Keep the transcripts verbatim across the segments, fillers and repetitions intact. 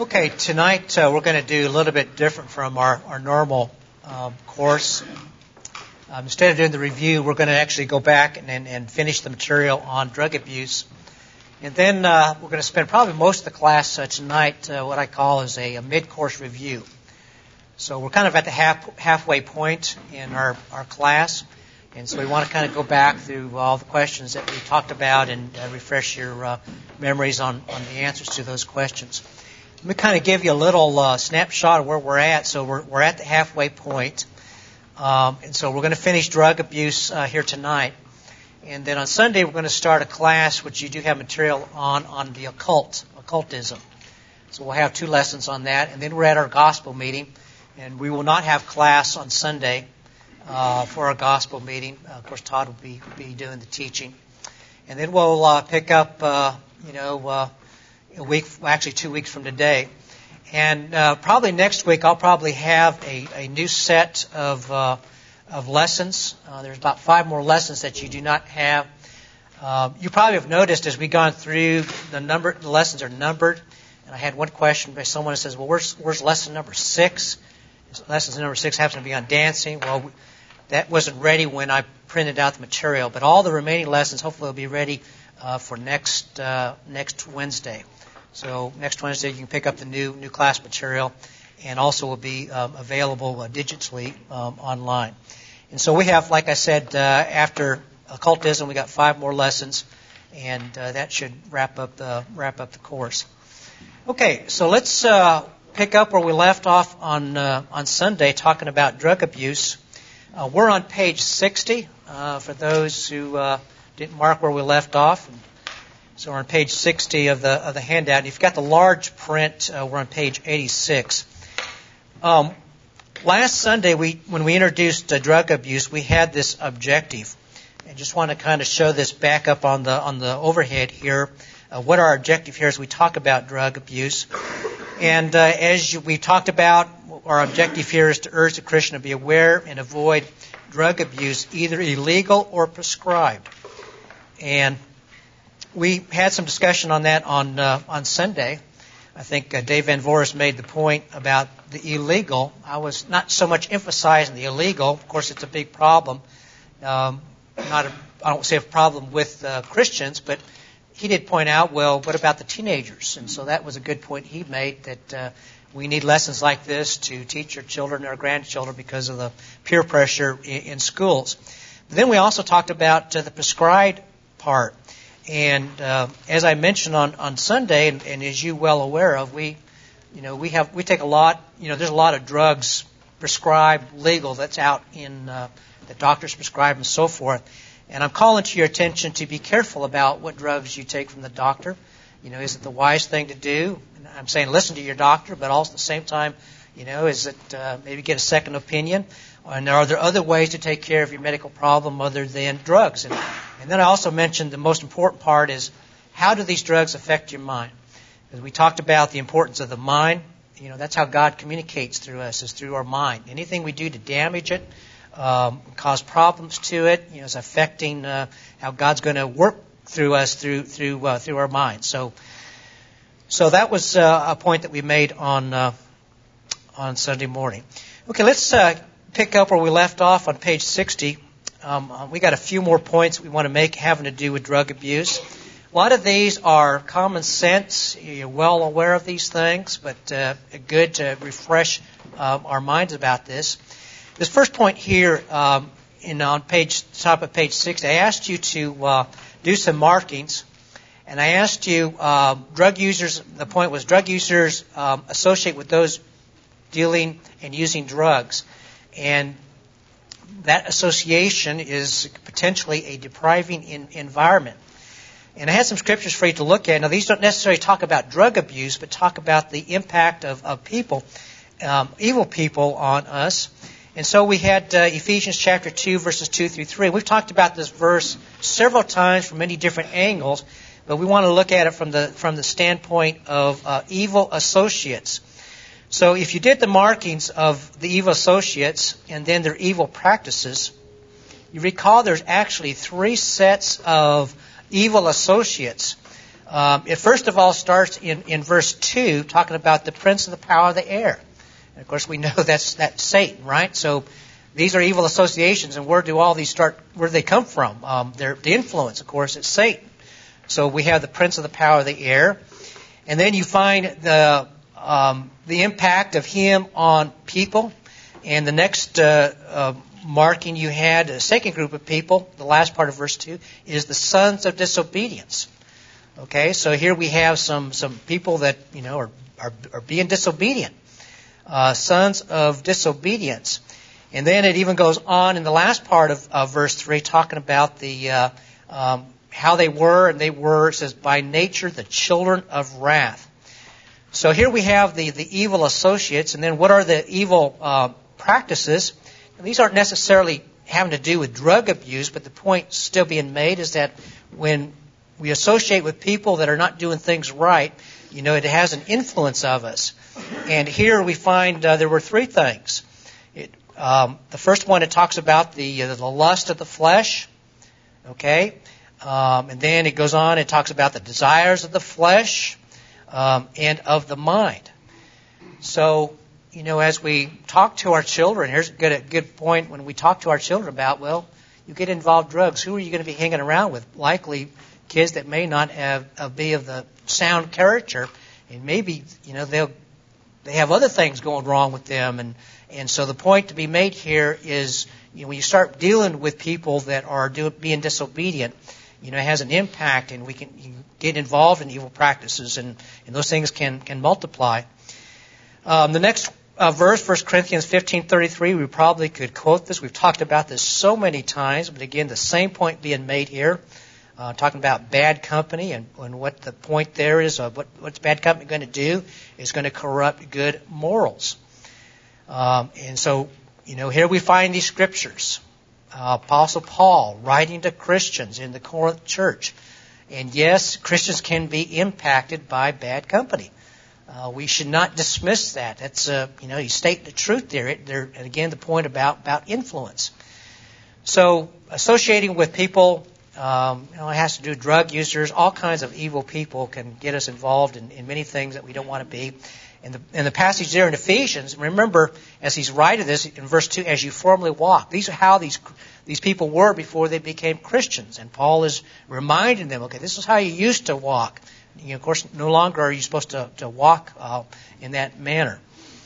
Okay, tonight uh, we're going to do a little bit different from our, our normal um, course. Um, instead of doing the review, we're going to actually go back and, and, and finish the material on drug abuse. And then uh, we're going to spend probably most of the class uh, tonight uh, what I call is a, a mid-course review. So we're kind of at the half, halfway point in our, our class. And so we want to kind of go back through all the questions that we talked about and uh, refresh your uh, memories on, on the answers to those questions. Let me kind of give you a little uh, snapshot of where we're at. So we're, we're at the halfway point. Um, and so we're going to finish drug abuse uh, here tonight. And then on Sunday, we're going to start a class, which you do have material on, on the occult, occultism. So we'll have two lessons on that. And then we're at our gospel meeting. And we will not have class on Sunday uh, for our gospel meeting. Uh, of course, Todd will be, be doing the teaching. And then we'll uh, pick up, uh, you know, uh, a week, actually two weeks from today. And uh, probably next week I'll probably have a, a new set of uh, of lessons. Uh, there's about five more lessons that you do not have. Uh, you probably have noticed as we've gone through, the number the lessons are numbered. And I had one question by someone that says, well, where's, where's lesson number six? Lesson number six happens to be on dancing. Well, that wasn't ready when I printed out the material. But all the remaining lessons hopefully will be ready uh, for next uh, next Wednesday. So next Wednesday you can pick up the new new class material, and also will be um, available uh, digitally um, online. And so we have, like I said, uh, after occultism, we got five more lessons, and uh, that should wrap up the wrap up the course. Okay, so let's uh, pick up where we left off on uh, on Sunday, talking about drug abuse. Uh, we're on page sixty uh, for those who uh, didn't mark where we left off. So we're on page sixty of the of the handout. And if you've got the large print, uh, we're on page eighty-six. Um, last Sunday, we when we introduced uh, drug abuse, we had this objective. I just want to kind of show this back up on the on the overhead here. Uh, what our objective here is we talk about drug abuse. And uh, as you, we talked about, our objective here is to urge the Christian to be aware and avoid drug abuse, either illegal or prescribed. And we had some discussion on that on uh, on Sunday. I think uh, Dave Van Voorhis made the point about the illegal. I was not so much emphasizing the illegal. Of course, it's a big problem. Um, not a, I don't say a problem with uh, Christians, but he did point out, well, what about the teenagers? And so that was a good point he made, that uh, we need lessons like this to teach our children and our grandchildren because of the peer pressure in, in schools. But then we also talked about uh, the prescribed part. And uh, as I mentioned on, on Sunday, and, and as you well aware of, we, you know, we have we take a lot. You know, there's a lot of drugs prescribed, legal that's out in uh, that doctors prescribe and so forth. And I'm calling to your attention to be careful about what drugs you take from the doctor. You know, is it the wise thing to do? And I'm saying listen to your doctor, but also at the same time, you know, is it uh, maybe get a second opinion? And are there other ways to take care of your medical problem other than drugs? And, and then I also mentioned the most important part is how do these drugs affect your mind? Because we talked about the importance of the mind. You know, that's how God communicates through us, is through our mind. Anything we do to damage it, um, cause problems to it, you know, is affecting uh, how God's going to work through us through through uh, through our mind. So, so that was uh, a point that we made on uh, on Sunday morning. Okay, let's. Uh, pick up where we left off on page sixty. Um, we got a few more points we want to make having to do with drug abuse. A lot of these are common sense. You're well aware of these things, but uh, good to refresh uh, our minds about this. This first point here um, in on page top of page sixty, I asked you to uh, do some markings, and I asked you uh, drug users. The point was drug users um, associate with those dealing and using drugs. And that association is potentially a depriving in, environment. And I had some scriptures for you to look at. Now, these don't necessarily talk about drug abuse, but talk about the impact of, of people, um, evil people on us. And so we had uh, Ephesians chapter two, verses two through three. We've talked about this verse several times from many different angles, but we want to look at it from the from the standpoint of uh, evil associates. So if you did the markings of the evil associates and then their evil practices, you recall there's actually three sets of evil associates. Um, it first of all starts in, in verse two, talking about the prince of the power of the air. And of course, we know that's that's Satan, right? So these are evil associations, and where do all these start? Where do they come from? Um, they're, the influence, of course, it's Satan. So we have the prince of the power of the air, and then you find the um, the impact of him on people. And the next uh, uh, marking you had, a second group of people, the last part of verse two, is the sons of disobedience. Okay, so here we have some some people that you know are are, are being disobedient, uh, sons of disobedience. And then it even goes on in the last part of, of verse three, talking about the uh, um, how they were, and they were, it says, by nature the children of wrath. So here we have the, the evil associates, and then what are the evil uh, practices? And these aren't necessarily having to do with drug abuse, but the point still being made is that when we associate with people that are not doing things right, you know, it has an influence of us. And here we find uh, there were three things. It, um, the first one, it talks about the uh, the lust of the flesh, okay? Um, and then it goes on, it talks about the desires of the flesh um, and of the mind. So, you know, as we talk to our children, here's a good, a good point when we talk to our children about, well, you get involved drugs, who are you going to be hanging around with? Likely kids that may not have uh, be of the sound character, and maybe, you know, they'll they have other things going wrong with them. And, and so the point to be made here is, you know, when you start dealing with people that are do, being disobedient, you know, it has an impact, and we can you can get involved in evil practices, and, and those things can, can multiply. Um, the next uh, verse, First Corinthians fifteen thirty-three, we probably could quote this. We've talked about this so many times, but again, the same point being made here, uh, talking about bad company, and, and what the point there is of what, what's bad company going to do is going to corrupt good morals. Um, and so, you know, here we find these scriptures. Uh, Apostle Paul writing to Christians in the Corinth church. And yes, Christians can be impacted by bad company. Uh, we should not dismiss that. That's, uh, you know, he's stating the truth there. It, there. And again, the point about, about influence. So associating with people, um, you know, it has to do with drug users, all kinds of evil people can get us involved in, in many things that we don't want to be. And the, and the passage there in Ephesians, remember, as he's writing this in verse two, as you formerly walked. These are how these these people were before they became Christians. And Paul is reminding them, okay, this is how you used to walk. You know, of course, no longer are you supposed to, to walk uh, in that manner.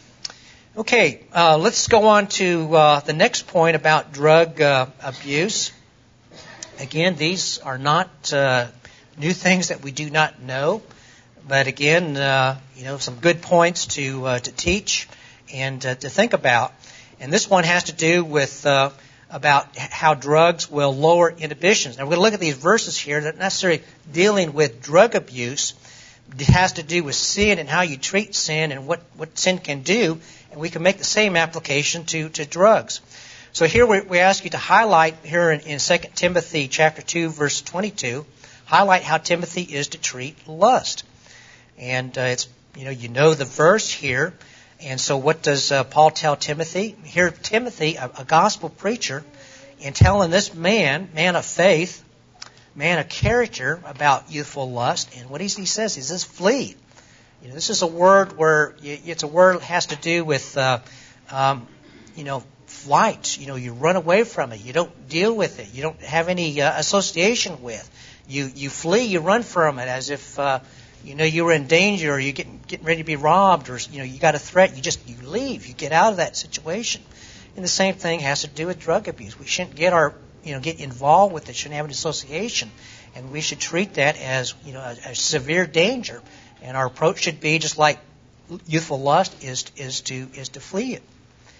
Okay, uh, let's go on to uh, the next point about drug uh, abuse. Again, these are not uh, new things that we do not know. But again, uh, you know, some good points to uh, to teach and uh, to think about. And this one has to do with uh, about how drugs will lower inhibitions. Now, we're going to look at these verses here that are not necessarily dealing with drug abuse. It has to do with sin and how you treat sin and what, what sin can do. And we can make the same application to, to drugs. So here we, we ask you to highlight here in, in Second Timothy chapter two, verse twenty-two, highlight how Timothy is to treat lust. And uh, it's, you know, you know the verse here. And so what does uh, Paul tell Timothy? Here, Timothy, a, a gospel preacher, in telling this man, man of faith, man of character about youthful lust. And what he, he says, he says, flee. You know, this is a word where you, it's a word that has to do with, uh, um, you know, flight. You know, you run away from it. You don't deal with it. You don't have any uh, association with. You you flee. You run from it as if. Uh, You know, you were in danger, or you're getting, getting ready to be robbed, or, you know, you got a threat. You just, you leave. You get out of that situation. And the same thing has to do with drug abuse. We shouldn't get our, you know, get involved with it. Shouldn't have an association. And we should treat that as, you know, a, a severe danger. And our approach should be just like youthful lust is, is to, is to flee it.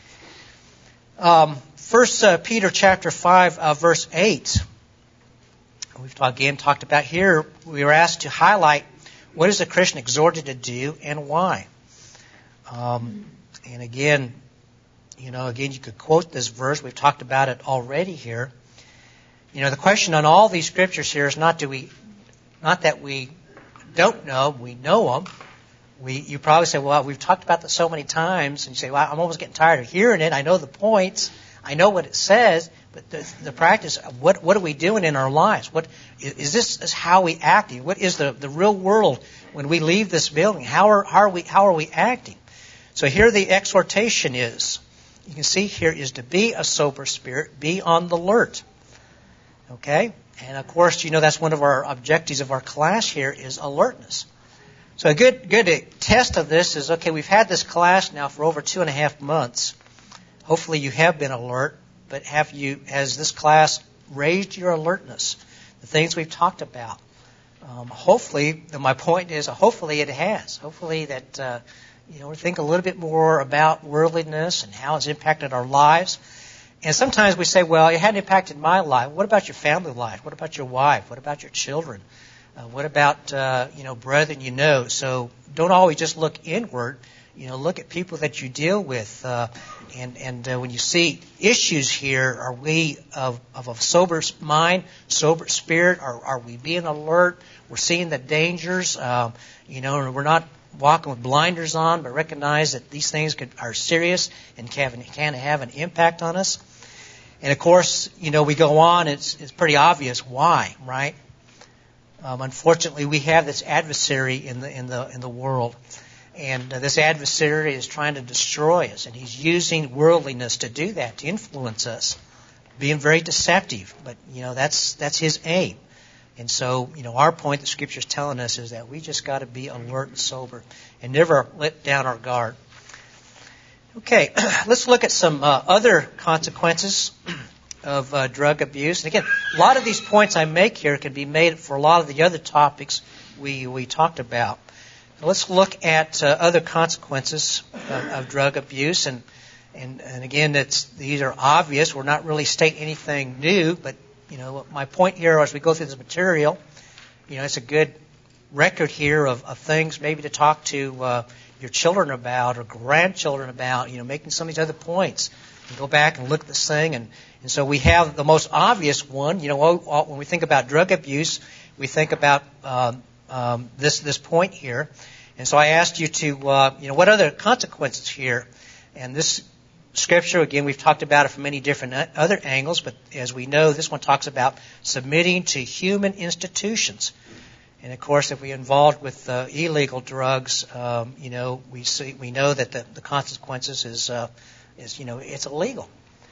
Um, First uh, Peter chapter five, uh, verse eight. We've again talked about here. We were asked to highlight what is a Christian exhorted to do and why? Um, and again, you know, again, you could quote this verse. We've talked about it already here. You know, the question on all these scriptures here is not do we, not that we don't know, we know them. We, you probably say, well, we've talked about this so many times, and you say, well, I'm almost getting tired of hearing it. I know the points. I know what it says, but the, the practice, what what are we doing in our lives? What is this? Is how we acting? What is the, the real world when we leave this building? How are how are we how are we acting? So here the exhortation is. You can see here is to be a sober spirit, be on the alert. Okay? And of course, you know that's one of our objectives of our class here is alertness. So a good good test of this is, okay, we've had this class now for over two and a half months. Hopefully you have been alert, but have you, has this class raised your alertness? The things we've talked about. Um, hopefully, my point is, hopefully it has. Hopefully that, uh, you know, we think a little bit more about worldliness and how it's impacted our lives. And sometimes we say, well, it hadn't impacted my life. What about your family life? What about your wife? What about your children? Uh, what about, uh, you know, brethren you know? So don't always just look inward. You know, look at people that you deal with. Uh, and and uh, when you see issues here, are we of, of a sober mind, sober spirit? Are, are we being alert? We're seeing the dangers. Um, you know, we're not walking with blinders on, but recognize that these things could, are serious and can, can have an impact on us. And of course, you know, we go on. It's it's pretty obvious why, right? Um, unfortunately, we have this adversary in the in the in the world, and uh, this adversary is trying to destroy us, and he's using worldliness to do that, to influence us, being very deceptive. But you know, that's that's his aim. And so, you know, our point, the Scripture's telling us, is that we just got to be alert and sober, and never let down our guard. Okay, let's look at some uh, other consequences of uh, drug abuse. And again, a lot of these points I make here can be made for a lot of the other topics we we talked about. Let's look at uh, other consequences of, of drug abuse. And, and and again, it's these are obvious. We're not really stating anything new, but you know, my point here as we go through this material, you know, it's a good record here of, of things maybe to talk to uh, your children about or grandchildren about. You know, making some of these other points. And go back and look at this thing, and, and so we have the most obvious one. You know, when we think about drug abuse, we think about um, um, this this point here. And so I asked you to, uh, you know, what other consequences here? And this Scripture, again, we've talked about it from many different other angles, but as we know, this one talks about submitting to human institutions. And of course, if we're involved with uh, illegal drugs, um, you know, we see we know that the, the consequences is. Uh, is, you know, it's illegal.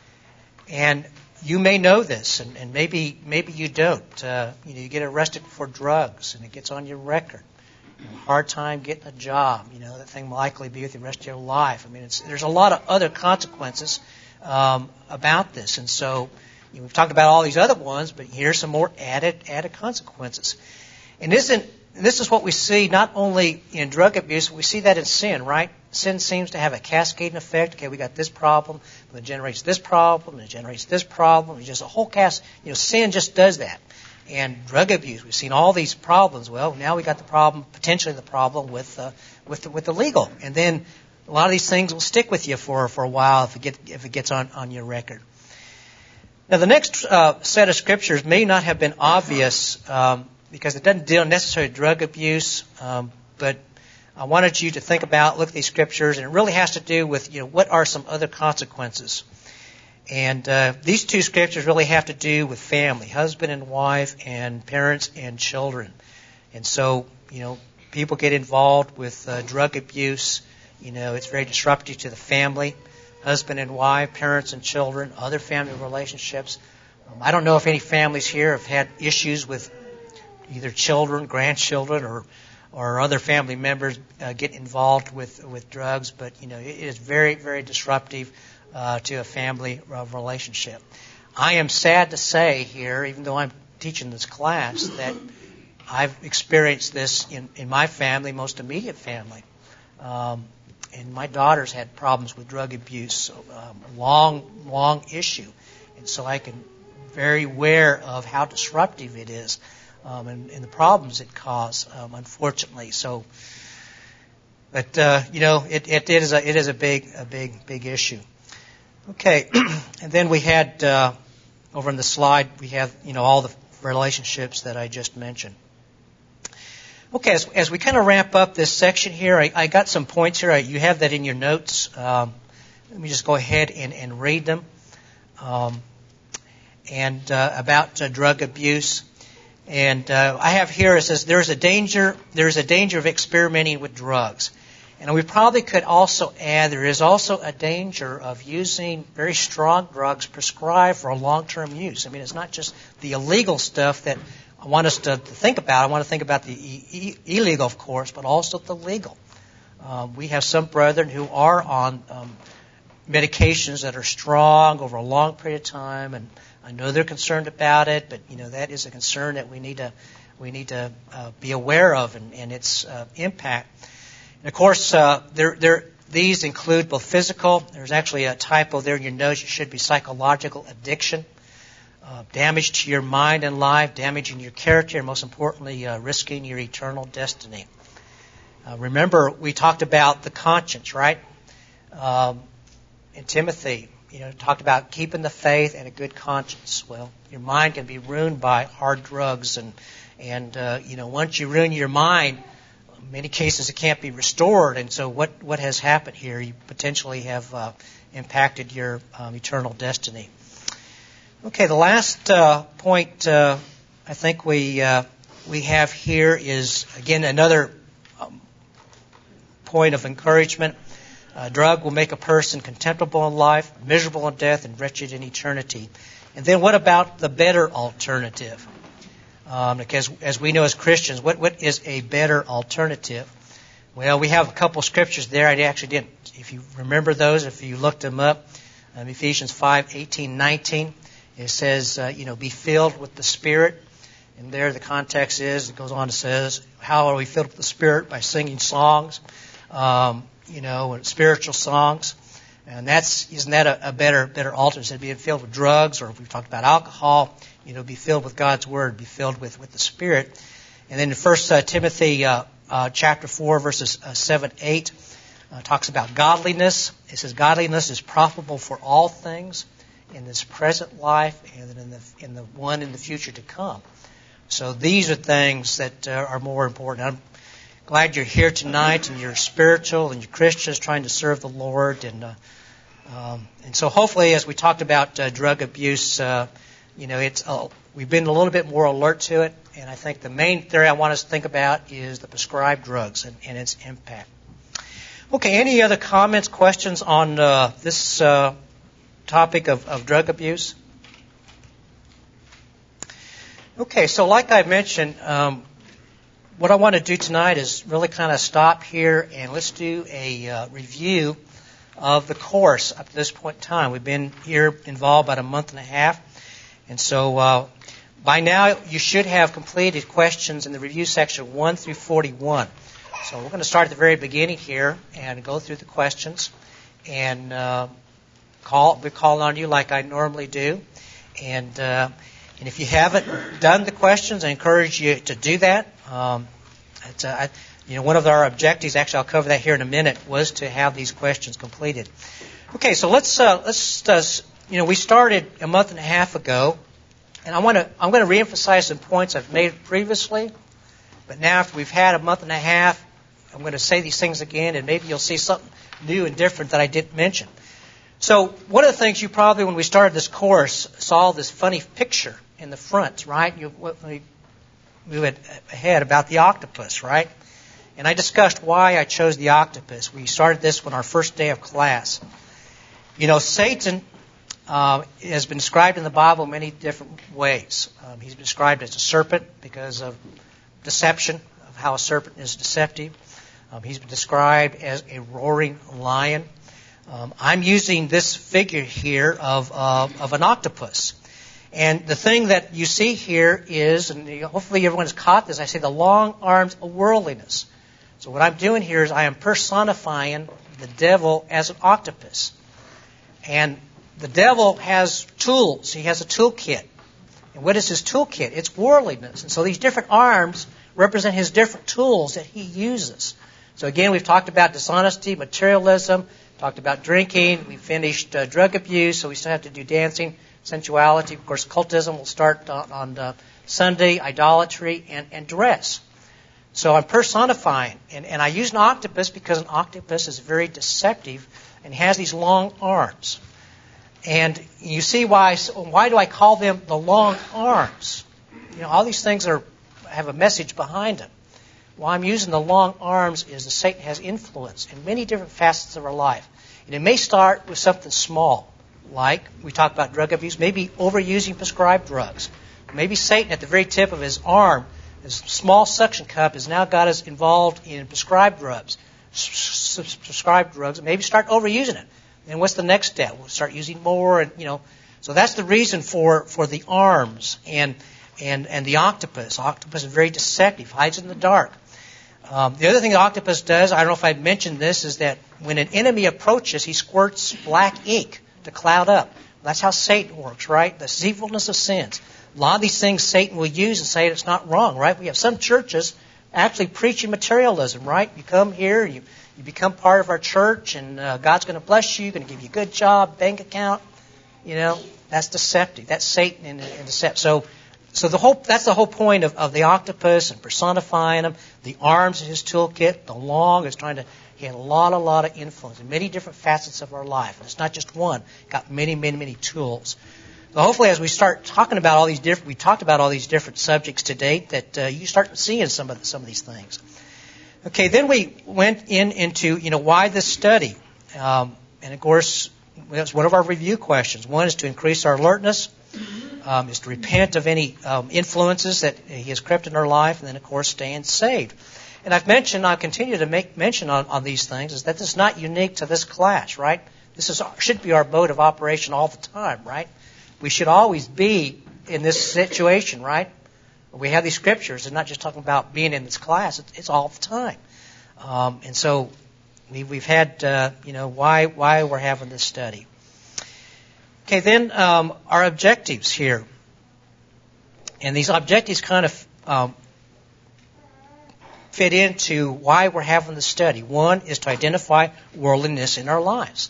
And you may know this, and, and maybe maybe you don't. Uh, you know, you get arrested for drugs, and it gets on your record. You know, hard time getting a job. You know, that thing will likely be with you the rest of your life. I mean, it's, there's a lot of other consequences um, about this. And so, you know, we've talked about all these other ones, but here's some more added added consequences. And isn't this is what we see not only in drug abuse, we see that in sin, right? Sin seems to have a cascading effect. Okay, we got this problem, but it generates this problem, and it generates this problem. It's just a whole cast. You know, sin just does that. And drug abuse, we've seen all these problems. Well, now we got the problem, potentially the problem with uh, with the, with the legal. And then a lot of these things will stick with you for for a while if it get if it gets on on your record. Now, the next uh, set of scriptures may not have been obvious. Um, because it doesn't deal necessarily with drug abuse, um, but I wanted you to think about, look at these scriptures, and it really has to do with, you know, what are some other consequences. And uh, these two scriptures really have to do with family, husband and wife, and parents and children. And so, you know, people get involved with uh, drug abuse. You know, it's very disruptive to the family, husband and wife, parents and children, other family relationships. Um, I don't know if any families here have had issues with either children, grandchildren, or or other family members uh, get involved with with drugs, but you know it is very, very disruptive uh, to a family uh, relationship. I am sad to say here, even though I'm teaching this class, that I've experienced this in, in my family, most immediate family, um, and my daughter's had problems with drug abuse, so, um, a long, long issue, and so I can very aware of how disruptive it is. Um, and, and the problems it causes, um, unfortunately. So, but uh, you know, it, it, it is a it is a big a big big issue. Okay, and then we had uh, over on the slide we have you know all the relationships that I just mentioned. Okay, as, as we kind of wrap up this section here, I, I got some points here. I, you have that in your notes. Um, let me just go ahead and, and read them. um, and uh, about uh, drug abuse. And uh, I have here, it says, there's a danger, there's a danger of experimenting with drugs. And we probably could also add, there is also a danger of using very strong drugs prescribed for a long-term use. I mean, it's not just the illegal stuff that I want us to think about. I want to think about the e- e- illegal, of course, but also the legal. Uh, we have some brethren who are on um, medications that are strong over a long period of time, and I know they're concerned about it, but you know that is a concern that we need to we need to uh, be aware of and, and its uh, impact. And of course, uh, there, there, these include both physical. There's actually a typo there in your notes. It should be psychological addiction, uh, damage to your mind and life, damaging your character, and most importantly, uh, risking your eternal destiny. Uh, remember, we talked about the conscience, right? Um, in Timothy, you know, talked about keeping the faith and a good conscience. Well, your mind can be ruined by hard drugs, and and uh, you know, once you ruin your mind, in many cases it can't be restored. And so, what what has happened here? You potentially have uh, impacted your um, eternal destiny. Okay, the last uh, point uh, I think we uh, we have here is again another um, point of encouragement. A drug will make a person contemptible in life, miserable in death, and wretched in eternity. And then what about the better alternative? Um, because as we know as Christians, what, what is a better alternative? Well, we have a couple of scriptures there. I actually didn't. If you remember those, if you looked them up, um, Ephesians five, eighteen, nineteen, it says, uh, you know, be filled with the Spirit. And there the context is, it goes on to says, how are we filled with the Spirit? By singing songs. Um, you know, spiritual songs. And that's, isn't that a, a better, better alternative? Instead of being filled with drugs, or if we've talked about alcohol, you know, be filled with God's Word, be filled with, with the Spirit. And then in First uh, Timothy, uh, uh, chapter four, verses uh, seven, eight, uh, talks about godliness. It says, godliness is profitable for all things in this present life and in the, in the one in the future to come. So these are things that uh, are more important. I'm glad you're here tonight, and you're spiritual, and you're Christians trying to serve the Lord. And uh, um, and so hopefully, as we talked about uh, drug abuse, uh, you know, it's uh, we've been a little bit more alert to it. And I think the main theory I want us to think about is the prescribed drugs and, and its impact. Okay, any other comments, questions on uh, this uh, topic of, of drug abuse? Okay, so like I mentioned, um, what I want to do tonight is really kind of stop here and let's do a uh, review of the course up to this point in time. We've been here involved about a month and a half. And so uh, by now you should have completed questions in the review section one through forty-one. So we're going to start at the very beginning here and go through the questions and uh, call, be calling on you like I normally do. And uh, And if you haven't done the questions, I encourage you to do that. Um, it's, uh, I, you know, one of our objectives, actually, I'll cover that here in a minute, was to have these questions completed. Okay, so let's uh, let's uh, you know we started a month and a half ago, and I want to I'm going to reemphasize some points I've made previously, but now after we've had a month and a half, I'm going to say these things again, and maybe you'll see something new and different that I didn't mention. So one of the things you probably, when we started this course, saw this funny picture in the front, right? You we move ahead about the octopus, right? And I discussed why I chose the octopus. We started this on our first day of class. You know, Satan uh, has been described in the Bible in many different ways. Um, he's been described as a serpent because of deception, of how a serpent is deceptive. Um, he's been described as a roaring lion. Um, I'm using this figure here of uh, of an octopus. And the thing that you see here is, and hopefully everyone has caught this, I say the long arms of worldliness. So what I'm doing here is I am personifying the devil as an octopus. And the devil has tools. He has a toolkit. And what is his toolkit? It's worldliness. And so these different arms represent his different tools that he uses. So again, we've talked about dishonesty, materialism, talked about drinking. We finished uh, drug abuse, so we still have to do dancing, sensuality. Of course, cultism will start on, on uh, Sunday, idolatry, and, and dress. So I'm personifying. And, and I use an octopus because an octopus is very deceptive and has these long arms. And you see why, why do I call them the long arms? You know, all these things are have a message behind them. Why I'm using the long arms is that Satan has influence in many different facets of our life. And it may start with something small, like we talked about drug abuse, maybe overusing prescribed drugs. Maybe Satan at the very tip of his arm, his small suction cup, has now got us involved in prescribed drugs. Prescribed drugs, maybe start overusing it. And what's the next step? We'll start using more, and you know. So that's the reason for, for the arms and and and the octopus. Octopus is very deceptive, hides in the dark. Um, the other thing the octopus does, I don't know if I mentioned this, is that when an enemy approaches, he squirts black ink to cloud up. That's how Satan works, right? The deceitfulness of sins. A lot of these things Satan will use and say it's not wrong, right? We have some churches actually preaching materialism, right? You come here, you, you become part of our church, and uh, God's going to bless you, going to give you a good job, bank account. You know, that's deceptive. That's Satan and, and deceptive. So, so the whole that's the whole point of, of the octopus and personifying him. The arms in his toolkit, the long is trying to. He had a lot, a lot of influence in many different facets of our life. And it's not just one. Got many, many, many tools. So hopefully, as we start talking about all these different, we talked about all these different subjects to date, that uh, you start seeing some of the, some of these things. Okay, then we went in into you know why this study, um, and of course that's one of our review questions. One is to increase our alertness, um, is to repent of any um, influences that he has crept in our life, and then of course staying saved. And I've mentioned, I'll continue to make mention on, on these things, is that this is not unique to this class, right? This is should be our mode of operation all the time, right? We should always be in this situation, right? We have these scriptures, and not just talking about being in this class. It's, it's all the time. Um, and so we, we've had, uh, you know, why why we're having this study. Okay, then um, our objectives here. And these objectives kind of um, fit into why we're having the study. One is to identify worldliness in our lives.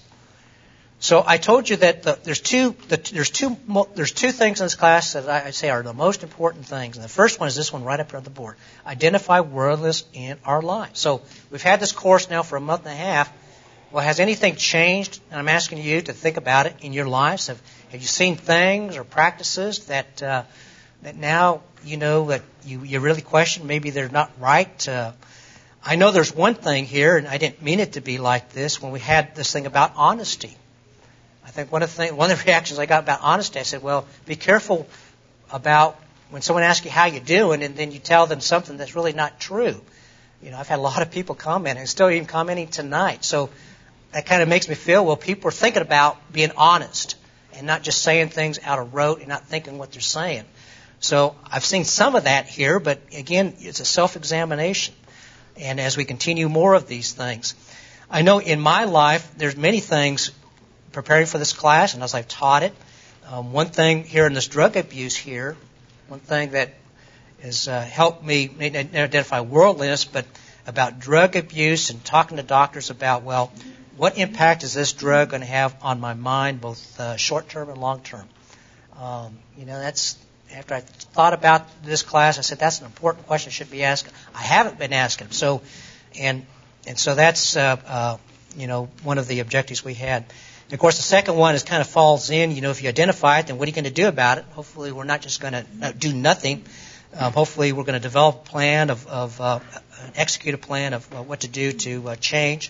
So I told you that the, there's two the, there's two there's two things in this class that I, I say are the most important things. And the first one is this one right up here on the board: identify worldliness in our lives. So we've had this course now for a month and a half. Well, has anything changed? And I'm asking you to think about it in your lives. Have have you seen things or practices that uh, that now you know that you you really question? Maybe they're not right. Uh, I know there's one thing here, and I didn't mean it to be like this. When we had this thing about honesty. I think one of the things, one of the reactions I got about honesty, I said, well, be careful about when someone asks you how you're doing, and then you tell them something that's really not true. You know, I've had a lot of people comment, and still even commenting tonight. So that kind of makes me feel, well, people are thinking about being honest and not just saying things out of rote and not thinking what they're saying. So I've seen some of that here, but again, it's a self-examination. And as we continue more of these things, I know in my life, there's many things preparing for this class, and as I've taught it, um, one thing here in this drug abuse here, one thing that has uh, helped me identify worldliness, but about drug abuse and talking to doctors about, well, what impact is this drug going to have on my mind, both uh, short-term and long-term? Um, you know, that's, after I thought about this class, I said, that's an important question I should be asking. I haven't been asking. So, and and so that's, uh, uh, you know, one of the objectives we had. And of course, the second one is kind of falls in, you know, if you identify it, then what are you going to do about it? Hopefully, we're not just going to do nothing. Um, hopefully, we're going to develop a plan of, of uh, execute a plan of uh, what to do to uh, change.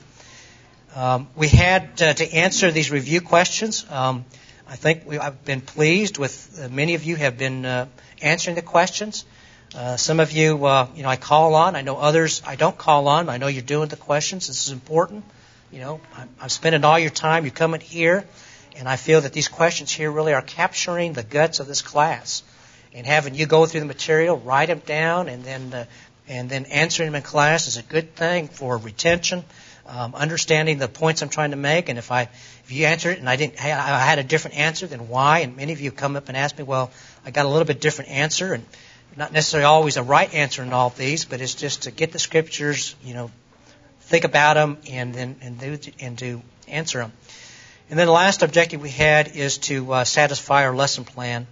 Um, we had uh, to answer these review questions. Um, I think we, I've been pleased with uh, many of you have been uh, answering the questions. Uh, some of you, uh, you know, I call on. I know others I don't call on. I know you're doing the questions. This is important. You know, I'm, I'm spending all your time. You're coming here, and I feel that these questions here really are capturing the guts of this class. And having you go through the material, write them down, and then uh, and then answering them in class is a good thing for retention, um, understanding the points I'm trying to make. And if I if you answer it and I didn't, I had a different answer, then why? And many of you come up and ask me, well, I got a little bit different answer, and not necessarily always a right answer in all of these, but it's just to get the scriptures, you know. Think about them and then and do and to answer them. And then the last objective we had is to uh, satisfy our lesson plan.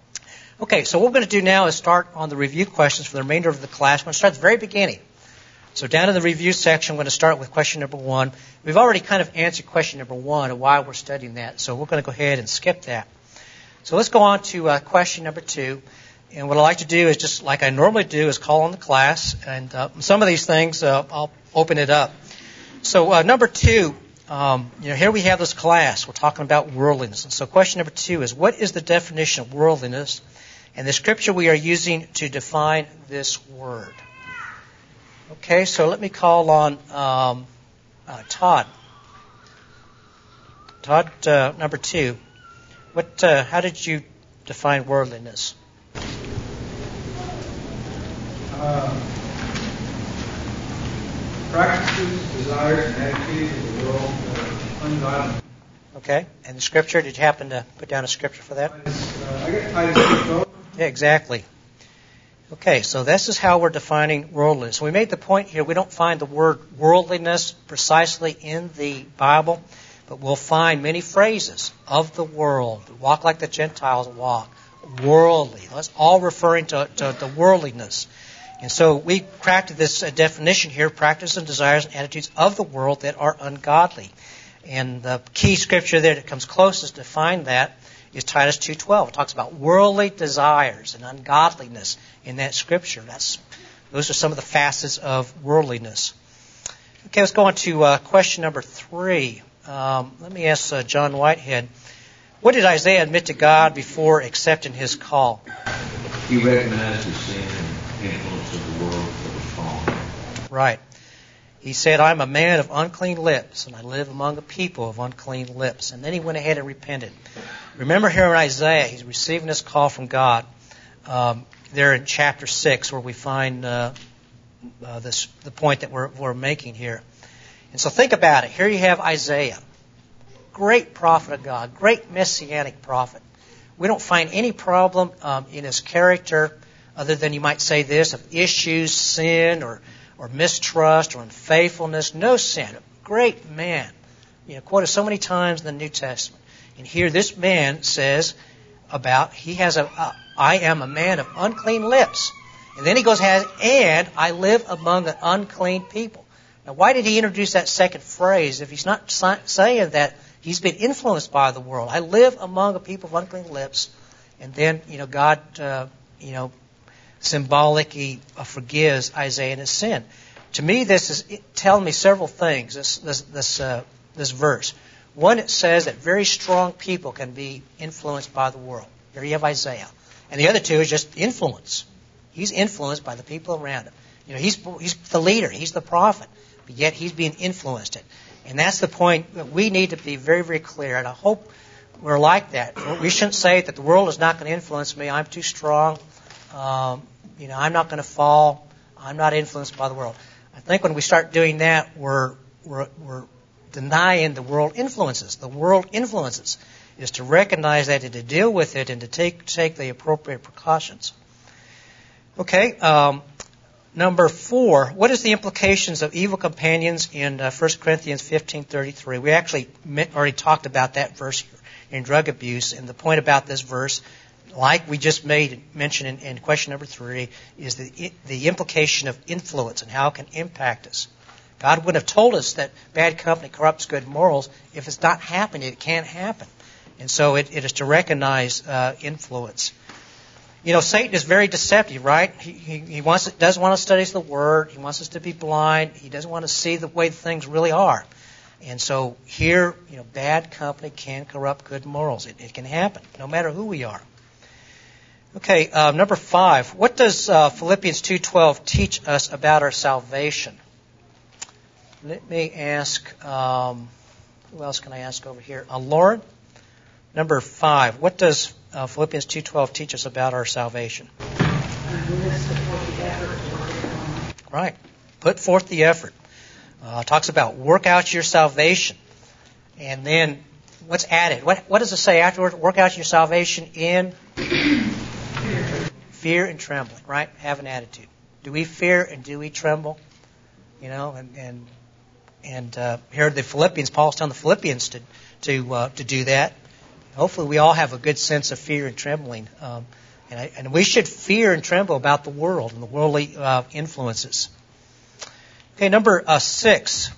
Okay, so what we're going to do now is start on the review questions for the remainder of the class. We're going to start at the very beginning. So down in the review section, I'm going to start with question number one. We've already kind of answered question number one and why we're studying that, so we're going to go ahead and skip that. So let's go on to uh, question number two. And what I like to do is just like I normally do is call on the class. And uh, some of these things, uh, I'll open it up. So uh, number two, um, you know, here we have this class. We're talking about worldliness. And so question number two is, what is the definition of worldliness? And the scripture we are using to define this word. Okay, so let me call on um, uh, Todd. Todd, uh, number two. What? Uh, how did you define worldliness? Uh, practices, desires, and attitudes of the world that are ungodly. Okay, and the scripture, did you happen to put down a scripture for that? Uh, I got Titus two twelve. Yeah, exactly. Okay, so this is how we're defining worldliness. We made the point here, we don't find the word worldliness precisely in the Bible, but we'll find many phrases of the world. Walk like the Gentiles walk. Worldly. That's all referring to, to the worldliness. And so we crafted this uh, definition here, practices and desires and attitudes of the world that are ungodly. And the key scripture there that comes closest to find that is Titus two twelve. It talks about worldly desires and ungodliness in that scripture. That's those are some of the facets of worldliness. Okay, let's go on to uh, question number three. Um, let me ask uh, John Whitehead. What did Isaiah admit to God before accepting his call? He recognized the sin and influence of the world that was fallen. Right. He said, I'm a man of unclean lips, and I live among a people of unclean lips. And then he went ahead and repented. Remember here in Isaiah, he's receiving this call from God. Um, there in chapter six, where we find uh, uh, this the point that we're, we're making here. And so think about it. Here you have Isaiah, great prophet of God, great messianic prophet. We don't find any problem um, in his character other than you might say this, of issues, sin, or or mistrust, or unfaithfulness. No sin. A great man. You know, quoted so many times in the New Testament. And here this man says about, he has a, a I am a man of unclean lips. And then he goes, and I live among an unclean people. Now, why did he introduce that second phrase if he's not saying that he's been influenced by the world? I live among a people of unclean lips. And then, you know, God, uh, you know, symbolically forgives Isaiah in his sin. To me, this is telling me several things, this this this, uh, this verse. One, it says that very strong people can be influenced by the world. Here you have Isaiah. And the other two is just influence. He's influenced by the people around him. You know, he's he's the leader. He's the prophet. But yet he's being influenced. It. And that's the point that we need to be very, very clear. And I hope we're like that. We shouldn't say that the world is not going to influence me. I'm too strong. Um, you know, I'm not going to fall. I'm not influenced by the world. I think when we start doing that, we're we're, we're denying the world influences. The world influences is to recognize that and to deal with it and to take take the appropriate precautions. Okay, um, number four. What is the implications of evil companions in uh, First Corinthians fifteen thirty-three? We actually already talked about that verse in drug abuse, and the point about this verse, like we just made mention in, in question number three, is the the implication of influence and how it can impact us. God wouldn't have told us that bad company corrupts good morals if it's not happening. It can't happen. And so it, it is to recognize uh, influence. You know, Satan is very deceptive, right? He, he, he wants doesn't want to study the Word. He wants us to be blind. He doesn't want to see the way things really are. And so here, you know, bad company can corrupt good morals. It, it can happen, no matter who we are. Okay, uh, number five. What does uh, Philippians two twelve teach us about our salvation? Let me ask, um, who else can I ask over here? Uh, Lauren, number five. What does uh, Philippians two twelve teach us about our salvation? Right. Put forth the effort. Uh, talks about work out your salvation. And then what's added? What, what does it say afterwards? Work out your salvation in fear and trembling, right? Have an attitude. Do we fear and do we tremble? You know, and and and uh, here the Philippians, Paul's telling the Philippians to to uh, to do that. Hopefully, we all have a good sense of fear and trembling, um, and I, and we should fear and tremble about the world and the worldly uh, influences. Okay, number uh, six.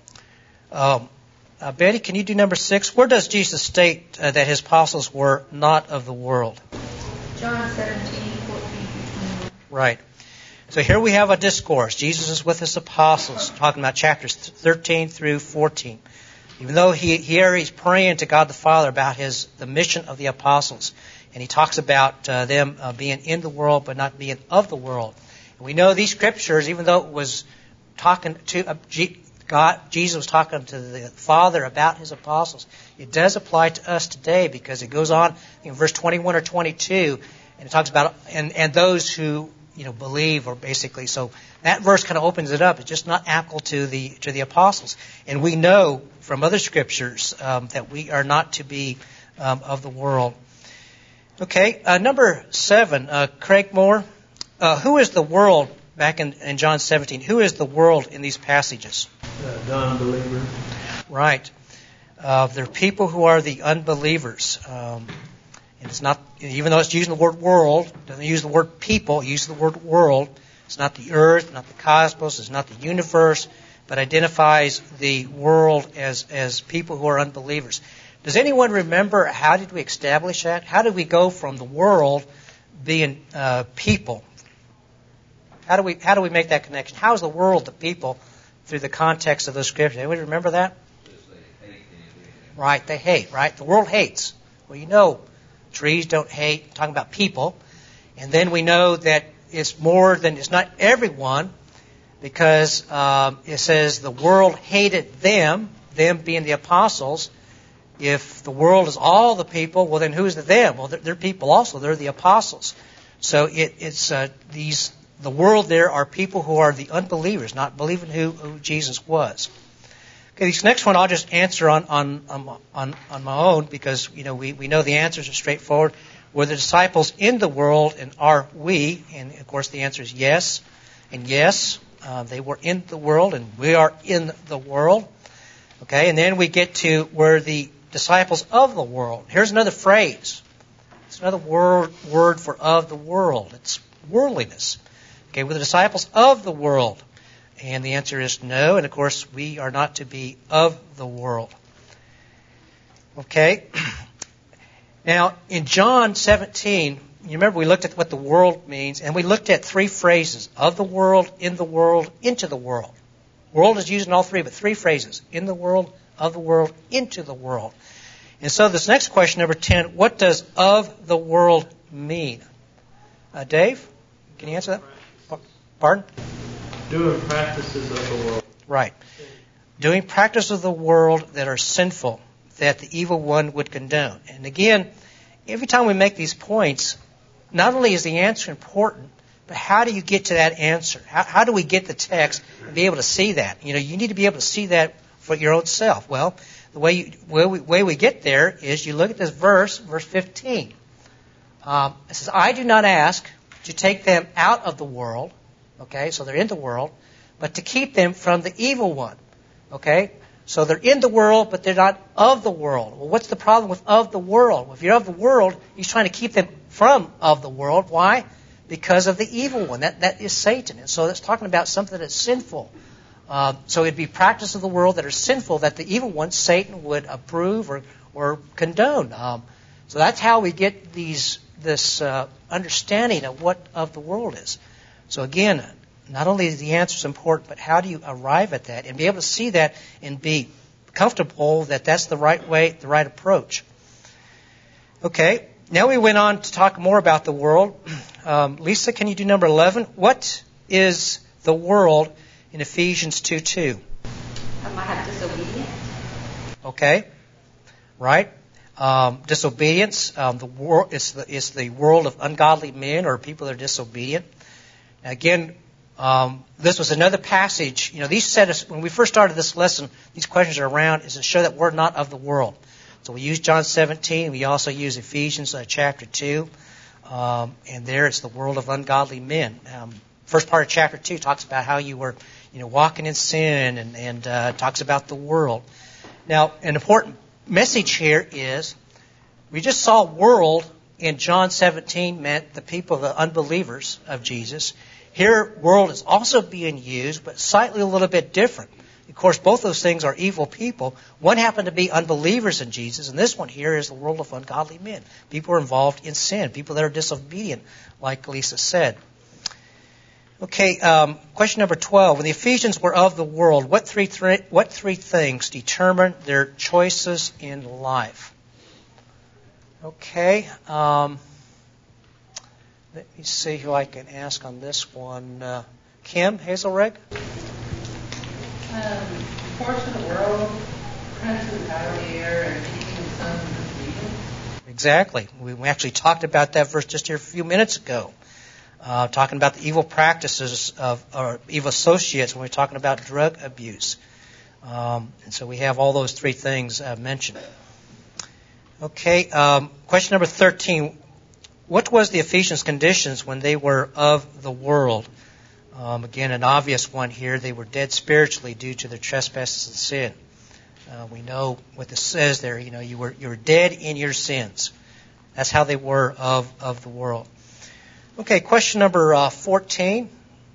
Um, uh, Betty, can you do number six? Where does Jesus state uh, that his apostles were not of the world? John seventeen, fourteen through twenty-one. Right. So here we have a discourse. Jesus is with his apostles, talking about chapters thirteen through fourteen. Even though he here he's praying to God the Father about his the mission of the apostles, and he talks about uh, them uh, being in the world but not being of the world. And we know these scriptures, even though it was talking to uh, G- God, Jesus was talking to the Father about his apostles, it does apply to us today because it goes on in verse twenty-one or twenty-two, and it talks about and and those who you know believe, or basically so that verse kind of opens it up. It's just not applicable to the to the apostles, and we know from other scriptures um, that we are not to be um, of the world. Okay, uh, number seven, uh, Craig Moore. Uh, who is the world back in, in John seventeen? Who is the world in these passages? Uh, non-believers. Right. Uh, they're people who are the unbelievers. Um, and it's not, even though it's using the word world, it doesn't use the word people, it uses the word world. It's not the earth, not the cosmos, it's not the universe, but identifies the world as, as people who are unbelievers. Does anyone remember how did we establish that? How did we go from the world being uh, people? How do we how do we make that connection? How is the world the people through the context of those scriptures? Anybody remember that? Right, they hate, right? The world hates. Well, you know, trees don't hate. I'm talking about people. And then we know that it's more than, it's not everyone, because um, it says the world hated them, them being the apostles. If the world is all the people, well, then who's the them? Well, they're, they're people also. They're the apostles. So it, it's uh, these, the world there are people who are the unbelievers, not believing who, who Jesus was. Okay, this next one I'll just answer on on on on my own because you know we, we know the answers are straightforward. Were the disciples in the world, and are we? And of course the answer is yes, and yes, uh, they were in the world, and we are in the world. Okay, and then we get to were the disciples of the world. Here's another phrase. It's another word word for of the world. It's worldliness. Okay, were the disciples of the world? And the answer is no. And of course, we are not to be of the world. Okay. Now, in John seventeen, you remember we looked at what the world means, and we looked at three phrases: of the world, in the world, into the world. World is used in all three, but three phrases: in the world, of the world, into the world. And so this next question, number ten, what does of the world mean? Uh, Dave, can you answer that? Pardon? Doing practices of the world. Right. Doing practices of the world that are sinful, that the evil one would condone. And again, every time we make these points, not only is the answer important, but how do you get to that answer? How, how do we get the text and be able to see that? You know, you need to be able to see that for your own self. Well, the way, you, way, we, way we get there is you look at this verse, verse fifteen. Um, it says, I do not ask to take them out of the world. Okay, so they're in the world, but to keep them from the evil one. Okay, so they're in the world, but they're not of the world. Well, what's the problem with of the world? Well, if you're of the world, he's trying to keep them from of the world. Why? Because of the evil one. That that is Satan. And so that's talking about something that's sinful. Uh, so it'd be practice of the world that are sinful that the evil one, Satan, would approve or, or condone. Um, so that's how we get these this uh, understanding of what of the world is. So again, not only is the answer important, but how do you arrive at that and be able to see that and be comfortable that that's the right way, the right approach. Okay, now we went on to talk more about the world. Um, Lisa, can you do number eleven? What is the world in Ephesians two two? Um, I have disobedience. Okay, right. Um, disobedience. Um, the world is the is the world of ungodly men or people that are disobedient. Again, um, this was another passage. You know, these set us, when we first started this lesson, these questions are around is to show that we're not of the world. So we use John seventeen. We also use Ephesians uh, chapter two. Um, and there it's the world of ungodly men. Um, first part of chapter two talks about how you were, you know, walking in sin and, and uh, talks about the world. Now, an important message here is we just saw world in John seventeen meant the people, the unbelievers of Jesus. Here, world is also being used, but slightly a little bit different. Of course, both those things are evil people. One happened to be unbelievers in Jesus, and this one here is the world of ungodly men. People are involved in sin, people that are disobedient, like Lisa said. Okay, um, question number twelve. When the Ephesians were of the world, what three, th- what three things determined their choices in life? Okay, um, let me see who I can ask on this one. Uh, Kim Hazelreg? Um, portion of the world, princes, power of the air, and kings, sons, and demons. Exactly. We, we actually talked about that verse just here a few minutes ago. Uh, talking about the evil practices of or evil associates when we're talking about drug abuse. Um, and so we have all those three things uh, mentioned. Okay, um, question number thirteen. What was the Ephesians' conditions when they were of the world? Um, again, an obvious one here. They were dead spiritually due to their trespasses and sin. Uh, we know what this says there. You know, you were you were dead in your sins. That's how they were of, of the world. Okay, question number uh, fourteen.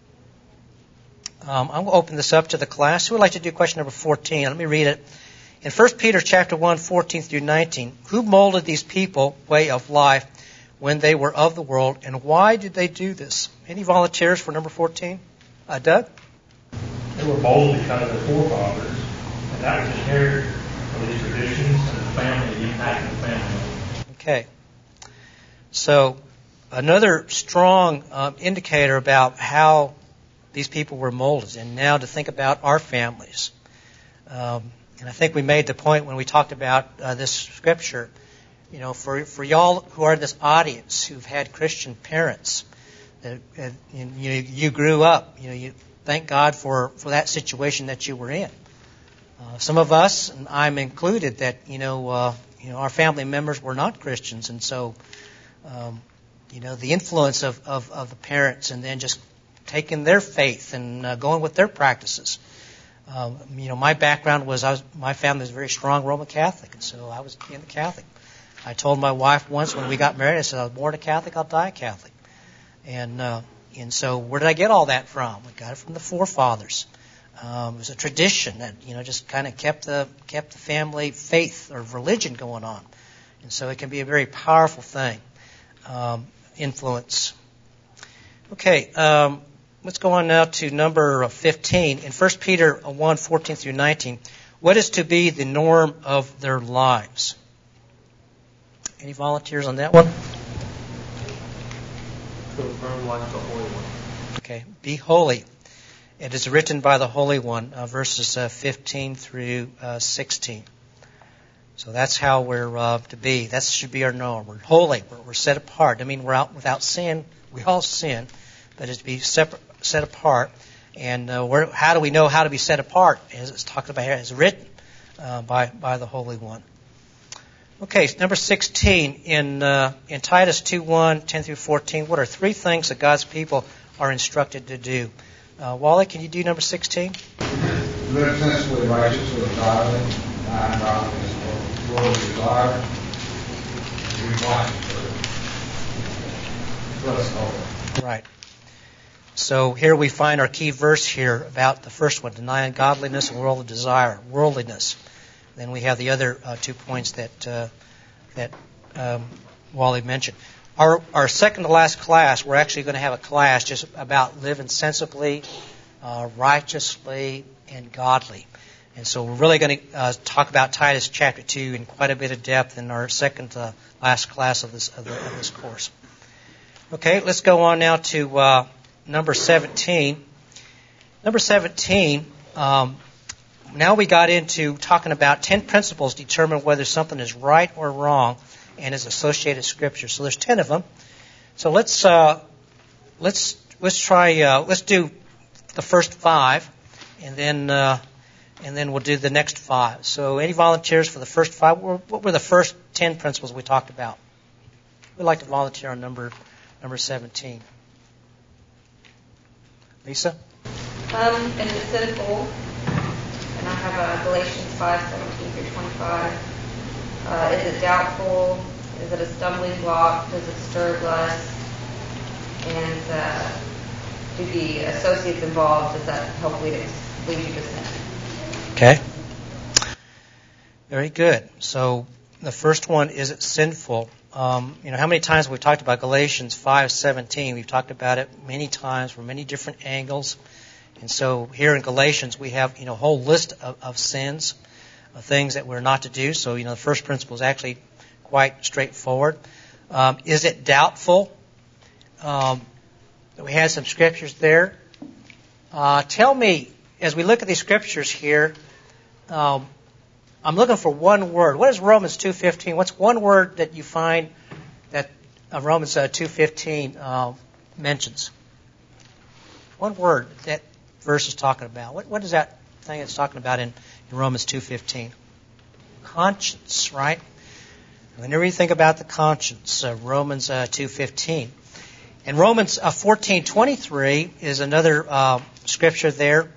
Um, I'm going to open this up to the class. Who would like to do question number fourteen? Let me read it. In First Peter chapter one, fourteen through nineteen, who molded these people way of life when they were of the world, and why did they do this? Any volunteers for number fourteen? Uh, Doug? They were molded because of their forefathers, and that was inherited from these traditions and the family, the impact of the family. Okay. So, another strong um, indicator about how these people were molded, and now to think about our families. Um, and I think we made the point when we talked about uh, this scripture, you know, for for y'all who are in this audience who've had Christian parents, that uh, you, you, you grew up, you know, you thank God for, for that situation that you were in. Uh, some of us, and I'm included, that you know, uh, you know, our family members were not Christians, and so. Um, You know, the influence of, of, of the parents, and then just taking their faith and uh, going with their practices. Um, you know, my background was, I was my family was very strong Roman Catholic, and so I was being a Catholic. I told my wife once when we got married, I said, I was born a Catholic, I'll die a Catholic. And uh, and so where did I get all that from? I got it from the forefathers. Um, it was a tradition that, you know, just kind of kept the kept the family faith or religion going on. And so it can be a very powerful thing. Um, influence. Okay, um, let's go on now to number fifteen. In First Peter one, fourteen through nineteen, what is to be the norm of their lives? Any volunteers on that one? To burn like the Holy One. Okay, be holy. It is written by the Holy One, uh, verses uh, fifteen through uh, sixteen. So that's how we're uh, to be. That should be our norm. We're holy. We're, we're set apart. I mean, we're out without sin. We all sin, but it's to be separate, set apart. And uh, we're, how do we know how to be set apart? As it's talked about here, as written uh, by by the Holy One. Okay, number sixteen in uh, in Titus two one, ten through fourteen. What are three things that God's people are instructed to do? Uh, Wally, can you do number sixteen? Live sensibly, righteously, godly, not ungodly. World desire, we watch for us. Right. So here we find our key verse here about the first one, denying godliness and worldly desire, worldliness. Then we have the other uh, two points that uh, that um, Wally mentioned. Our our second to last class, we're actually going to have a class just about living sensibly, uh, righteously, and godly. And so we're really going to uh, talk about Titus chapter two in quite a bit of depth in our second to last class of this of, the, of this course. Okay, let's go on now to uh, number seventeen. Number seventeen, um, now we got into talking about ten principles to determine whether something is right or wrong and is associated scripture. So there's ten of them. So let's uh, let's let's try uh, let's do the first five, and then. Uh, And then we'll do the next five. So any volunteers for the first five? What were the first ten principles we talked about? Who'd like to volunteer on number number seventeen? Lisa? Um, in the sinful, and I have uh, Galatians five, seventeen through twenty-five. Uh, is it doubtful? Is it a stumbling block? Does it stir lust? And uh, do the associates involved, does that help lead, lead you to sin? Okay. Very good. So the first one, is it sinful? Um, you know, how many times have we talked about Galatians five seventeen? We've talked about it many times from many different angles. And so here in Galatians, we have, you know, a whole list of, of sins, of things that we're not to do. So, you know, the first principle is actually quite straightforward. Um, is it doubtful? Um, we had some scriptures there. Uh, tell me, as we look at these scriptures here, um, I'm looking for one word. What is Romans two fifteen? What's one word that you find that uh, Romans uh, two fifteen uh, mentions? One word that verse is talking about. What, what is that thing it's talking about in, in Romans two fifteen? Conscience, right? Whenever you think about the conscience, uh, Romans uh, two fifteen. And Romans uh, fourteen twenty-three is another uh, scripture there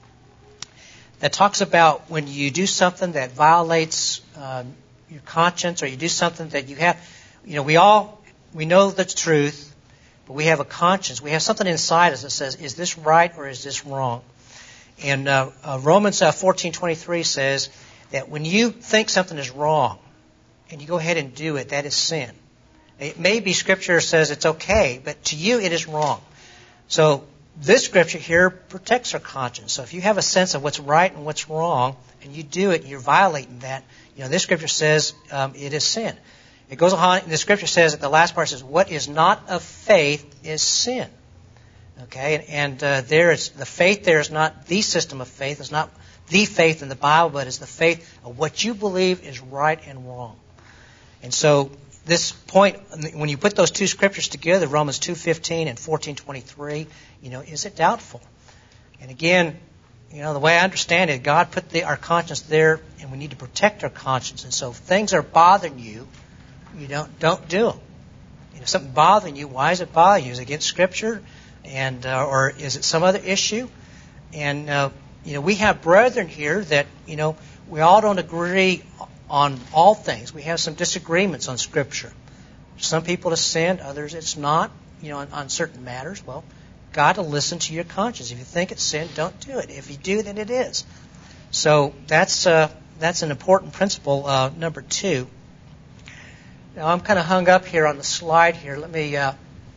that talks about when you do something that violates uh, your conscience, or you do something that you have, you know, we all, we know the truth, but we have a conscience. We have something inside us that says, is this right or is this wrong? And uh, uh, Romans uh, fourteen twenty-three says that when you think something is wrong and you go ahead and do it, that is sin. It may be Scripture says it's okay, but to you it is wrong. So this Scripture here protects our conscience. So if you have a sense of what's right and what's wrong, and you do it and you're violating that, you know, this Scripture says um, it is sin. It goes on, and the Scripture says, at the last part, says, what is not of faith is sin. Okay, and, and uh, there is, the faith there is not the system of faith. It's not the faith in the Bible, but it's the faith of what you believe is right and wrong. And so this point, when you put those two scriptures together, Romans two fifteen and fourteen twenty-three, you know, is it doubtful? And again, you know, the way I understand it, God put the, our conscience there, and we need to protect our conscience. And so if things are bothering you, you don't don't do them. You know, if something bothering you, why is it bothering you? Is it against Scripture, and uh, or is it some other issue? And uh, you know, we have brethren here that, you know, we all don't agree on all things. We have some disagreements on Scripture. Some people it's sin, others it's not, you know, on, on certain matters. Well, got to listen to your conscience. If you think it's sin, don't do it. If you do, then it is. So that's uh, that's an important principle, uh, number two. Now, I'm kind of hung up here on the slide here. Let me uh,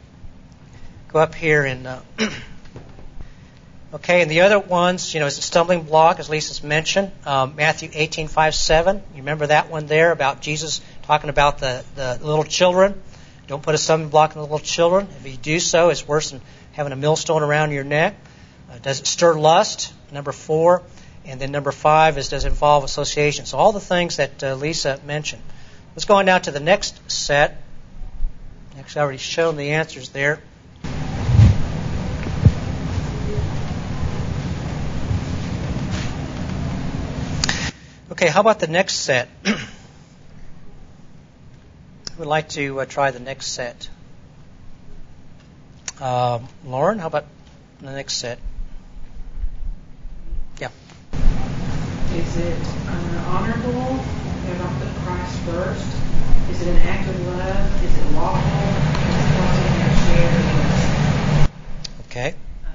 go up here and... Uh, Okay, and the other ones, you know, is a stumbling block, as Lisa's mentioned. Um, Matthew eighteen five seven. You remember that one there about Jesus talking about the, the little children? Don't put a stumbling block in the little children. If you do so, it's worse than having a millstone around your neck. Uh, does it stir lust? Number four. And then number five is, does it involve association? So all the things that uh, Lisa mentioned. Let's go on now to the next set. Actually, I've already shown the answers there. Okay, how about the next set? I would like to uh, try the next set. Uh, Lauren, how about the next set? Yeah. Is it uh, honorable? Have I put Christ first? Is it an act of love? Is it lawful? Is it shared? Okay.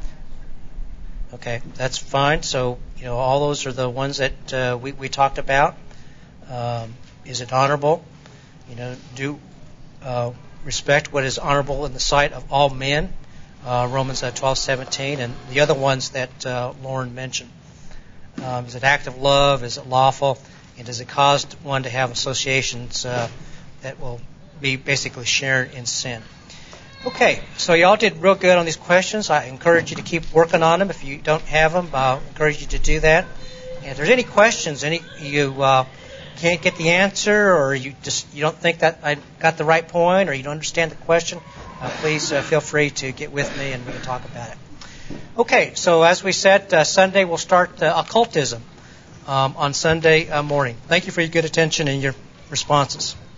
Okay, that's fine. So, you know, all those are the ones that uh, we, we talked about. Um, is it honorable? You know, do uh, respect what is honorable in the sight of all men. Uh, Romans uh, twelve seventeen, and the other ones that uh, Lauren mentioned. Um, is it act of love? Is it lawful? And does it cause one to have associations uh, that will be basically shared in sin? Okay, so y'all did real good on these questions. I encourage you to keep working on them. If you don't have them, I encourage you to do that. And if there's any questions, any you uh, can't get the answer, or you just you don't think that I got the right point, or you don't understand the question, uh, please uh, feel free to get with me and we can talk about it. Okay, so as we said, uh, Sunday we'll start uh, occultism um, on Sunday uh, morning. Thank you for your good attention and your responses.